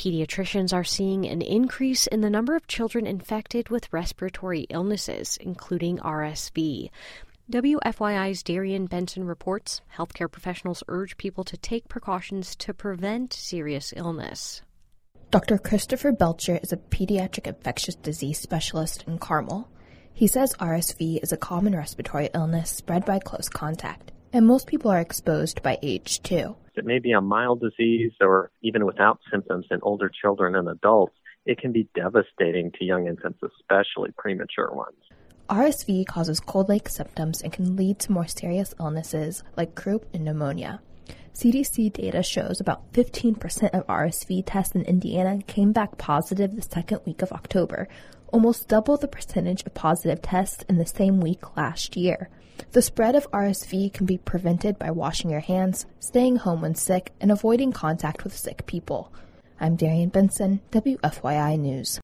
pediatricians are seeing an increase in the number of children infected with respiratory illnesses, including RSV. WFYI's Darian Benson reports healthcare professionals urge people to take precautions to prevent serious illness. Dr. Christopher Belcher is a pediatric infectious disease specialist in Carmel. He says RSV is a common respiratory illness spread by close contact, and most people are exposed by age 2. It may be a mild disease or even without symptoms in older children and adults. It can be devastating to young infants, especially premature ones. RSV causes cold-like symptoms and can lead to more serious illnesses like croup and pneumonia. CDC data shows about 15% of RSV tests in Indiana came back positive the second week of October, almost double the percentage of positive tests in the same week last year. The spread of RSV can be prevented by washing your hands, staying home when sick, and avoiding contact with sick people. I'm Darian Benson, WFYI News.